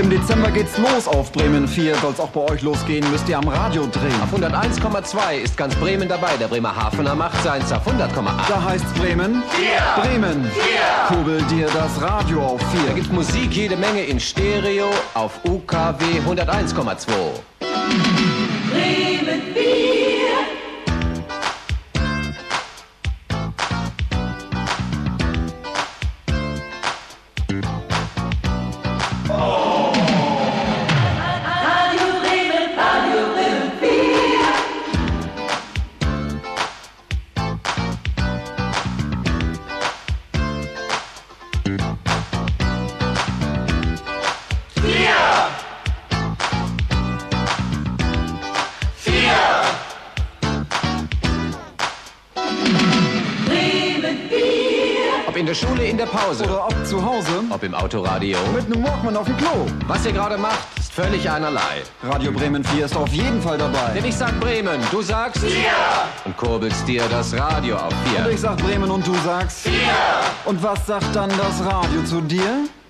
Im Dezember geht's los auf Bremen 4. Soll's auch bei euch losgehen, müsst ihr am Radio drehen. Auf 101,2 ist ganz Bremen dabei. Der Bremerhavener macht seins auf 100,8. Da heißt's Bremen 4. Bremen 4. Kurbel dir das Radio auf 4. Da gibt's Musik jede Menge in Stereo auf UKW 101,2. Bremen 4. In der Schule, in der Pause. Oder ob zu Hause. Ob im Autoradio. Mit nem Walkman auf dem Klo. Was ihr gerade macht, ist völlig einerlei. Radio Bremen 4 ist auf jeden Fall dabei. Denn ich sag Bremen, du sagst 4. Und kurbelst dir das Radio auf 4. Und ich sag Bremen und du sagst 4. Und was sagt dann das Radio zu dir?